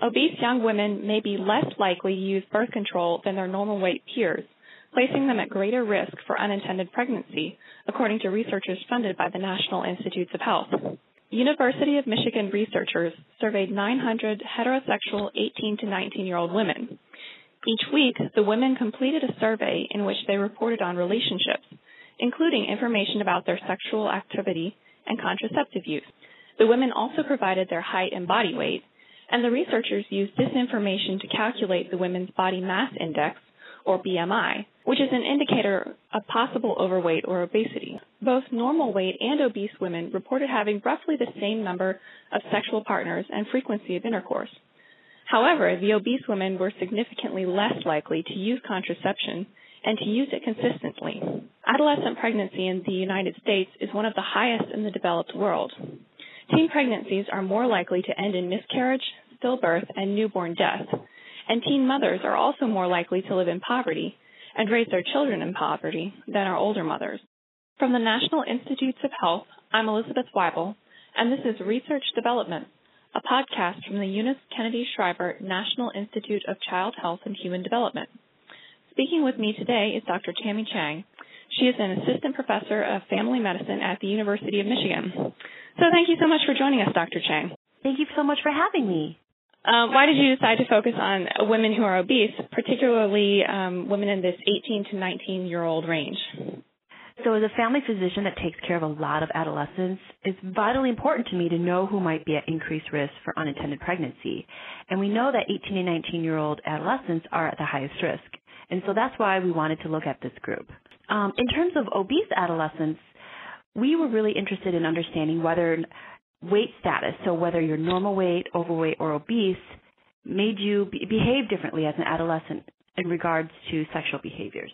obese young women may be less likely to use birth control than their normal weight peers, placing them at greater risk for unintended pregnancy, according to researchers funded by the National Institutes of Health. University of Michigan researchers surveyed 900 heterosexual 18 to 19-year-old women. Each week, the women completed a survey in which they reported on relationships, including information about their sexual activity and contraceptive use. The women also provided their height and body weight, and the researchers used this information to calculate the women's body mass index, or BMI, which is an indicator of possible overweight or obesity. Both normal weight and obese women reported having roughly the same number of sexual partners and frequency of intercourse. However, the obese women were significantly less likely to use contraception and to use it consistently. Adolescent pregnancy in the United States is one of the highest in the developed world. Teen pregnancies are more likely to end in miscarriage, stillbirth, and newborn death, and teen mothers are also more likely to live in poverty and raise their children in poverty than our older mothers. From the National Institutes of Health, I'm Elizabeth Weibel, and this is Research Development, a podcast from the Eunice Kennedy Shriver National Institute of Child Health and Human Development. Speaking with me today is Dr. Tammy Chang. She is an assistant professor of family medicine at the University of Michigan. So thank you so much for joining us, Dr. Chang. Thank you so much for having me. Why did you decide to focus on women who are obese, particularly women in this 18 to 19-year-old range? So as a family physician that takes care of a lot of adolescents, it's vitally important to me to know who might be at increased risk for unintended pregnancy. And we know that 18 and 19-year-old adolescents are at the highest risk. And so that's why we wanted to look at this group. In terms of obese adolescents, we were really interested in understanding whether weight status, so whether you're normal weight, overweight, or obese, made you behave differently as an adolescent in regards to sexual behaviors.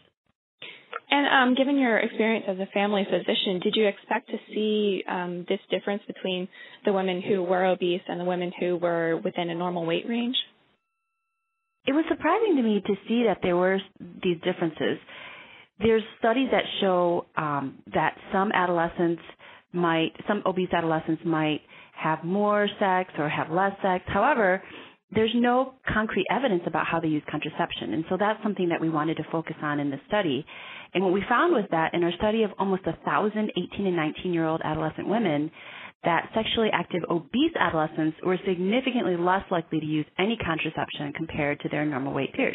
And given your experience as a family physician, did you expect to see this difference between the women who were obese and the women who were within a normal weight range? It was surprising to me to see that there were these differences. There's studies that show that some obese adolescents might have more sex or have less sex. However, there's no concrete evidence about how they use contraception. And so that's something that we wanted to focus on in the study. And what we found was that in our study of almost 1,000 18 and 19-year-old adolescent women, that sexually active obese adolescents were significantly less likely to use any contraception compared to their normal weight peers.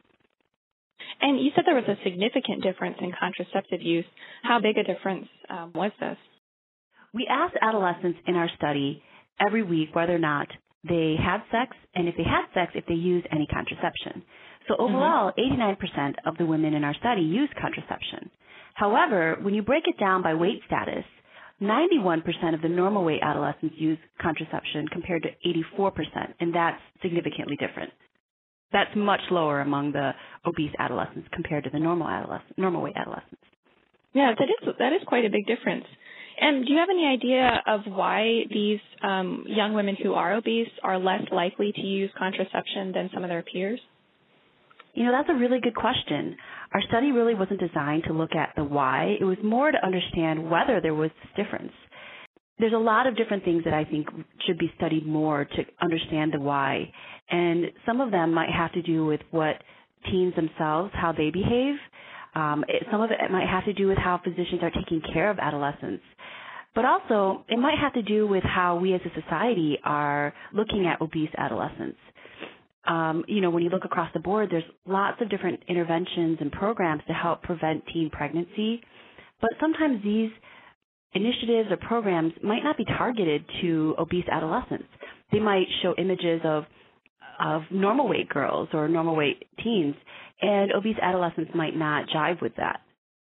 And you said there was a significant difference in contraceptive use. How big a difference was this? We asked adolescents in our study every week whether or not they had sex, and if they had sex, if they used any contraception. So overall, 89% of the women in our study used contraception. However, when you break it down by weight status, 91% of the normal weight adolescents use contraception compared to 84%, and that's significantly different. That's much lower among the obese adolescents compared to the normal weight adolescents. Yeah, that is quite a big difference. And do you have any idea of why these young women who are obese are less likely to use contraception than some of their peers? You know, that's a really good question. Our study really wasn't designed to look at the why. It was more to understand whether there was this difference. There's a lot of different things that I think should be studied more to understand the why. And some of them might have to do with what teens themselves, how they behave. Some of it might have to do with how physicians are taking care of adolescents. But also, it might have to do with how we as a society are looking at obese adolescents. When you look across the board, there's lots of different interventions and programs to help prevent teen pregnancy. But sometimes these initiatives or programs might not be targeted to obese adolescents. They might show images of normal weight girls or normal weight teens, and obese adolescents might not jive with that.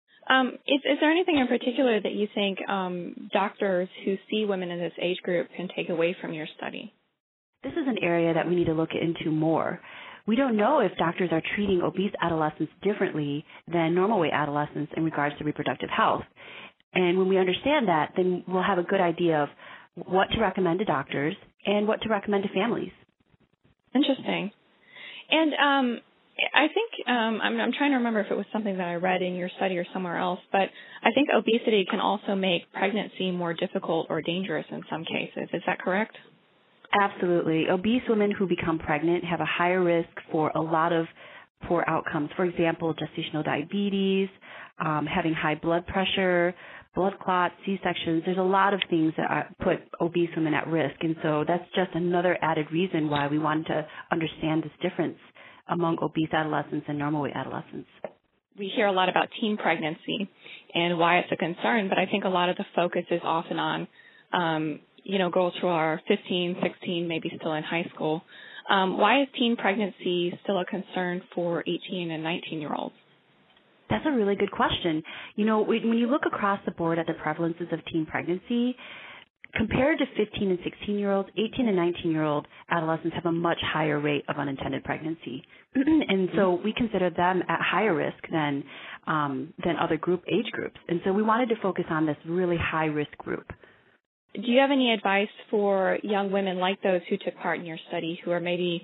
Is there anything in particular that you think doctors who see women in this age group can take away from your study? This is an area that we need to look into more. We don't know if doctors are treating obese adolescents differently than normal weight adolescents in regards to reproductive health. And when we understand that, then we'll have a good idea of what to recommend to doctors and what to recommend to families. Interesting. And I think I'm trying to remember if it was something that I read in your study or somewhere else, but I think obesity can also make pregnancy more difficult or dangerous in some cases. Is that correct? Absolutely. Obese women who become pregnant have a higher risk for a lot of poor outcomes. For example, gestational diabetes, having high blood pressure, blood clots, C-sections. There's a lot of things that put obese women at risk. And so that's just another added reason why we wanted to understand this difference among obese adolescents and normal weight adolescents. We hear a lot about teen pregnancy and why it's a concern, but I think a lot of the focus is often on, girls who are 15, 16, maybe still in high school. Why is teen pregnancy still a concern for 18 and 19-year-olds? That's a really good question. When you look across the board at the prevalences of teen pregnancy, compared to 15 and 16-year-olds, 18 and 19-year-old adolescents have a much higher rate of unintended pregnancy. And so we consider them at higher risk than other age groups. And so we wanted to focus on this really high-risk group. Do you have any advice for young women like those who took part in your study who are maybe,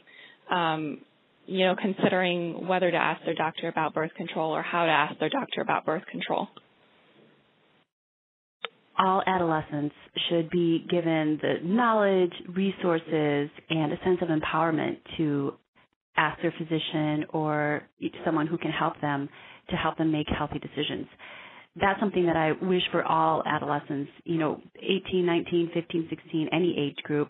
considering whether to ask their doctor about birth control or how to ask their doctor about birth control? All adolescents should be given the knowledge, resources, and a sense of empowerment to ask their physician or someone who can help them to help them make healthy decisions. That's something that I wish for all adolescents, 18, 19, 15, 16, any age group.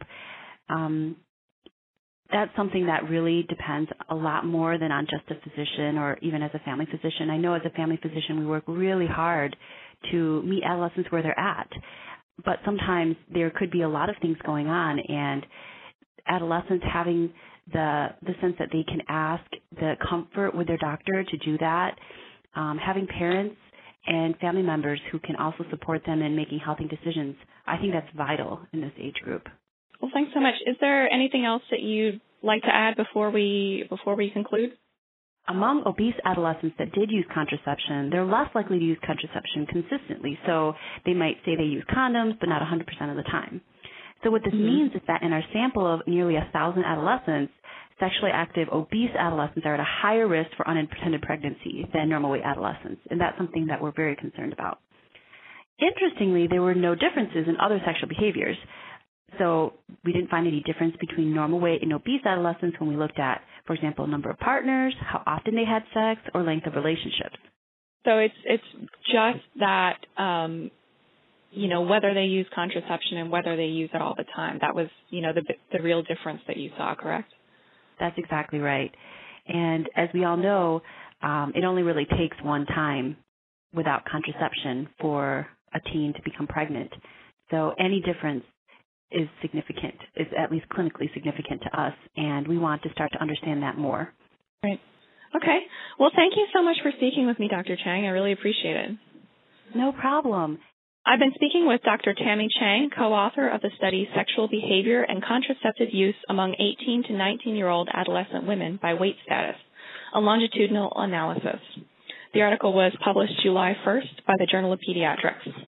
That's something that really depends a lot more than on just a physician or even as a family physician. I know as a family physician we work really hard to meet adolescents where they're at, but sometimes there could be a lot of things going on, and adolescents having the sense that they can ask, the comfort with their doctor to do that, having parents and family members who can also support them in making healthy decisions. I think that's vital in this age group. Well, thanks so much. Is there anything else that you'd like to add before we conclude? Among obese adolescents that did use contraception, they're less likely to use contraception consistently. So they might say they use condoms, but not 100% of the time. So what this means is that in our sample of nearly 1,000 adolescents, sexually active obese adolescents are at a higher risk for unintended pregnancy than normal weight adolescents, and that's something that we're very concerned about. Interestingly, there were no differences in other sexual behaviors. So we didn't find any difference between normal weight and obese adolescents when we looked at, for example, number of partners, how often they had sex, or length of relationships. So it's just that, whether they use contraception and whether they use it all the time. That was, the real difference that you saw, correct? That's exactly right. And as we all know, it only really takes one time without contraception for a teen to become pregnant. So any difference is significant, is at least clinically significant to us, and we want to start to understand that more. Right. Okay. Well, thank you so much for speaking with me, Dr. Chang. I really appreciate it. No problem. I've been speaking with Dr. Tammy Chang, co-author of the study Sexual Behavior and Contraceptive Use Among 18 to 19-Year-Old Adolescent Women by Weight Status, a longitudinal analysis. The article was published July 1st by the Journal of Pediatrics.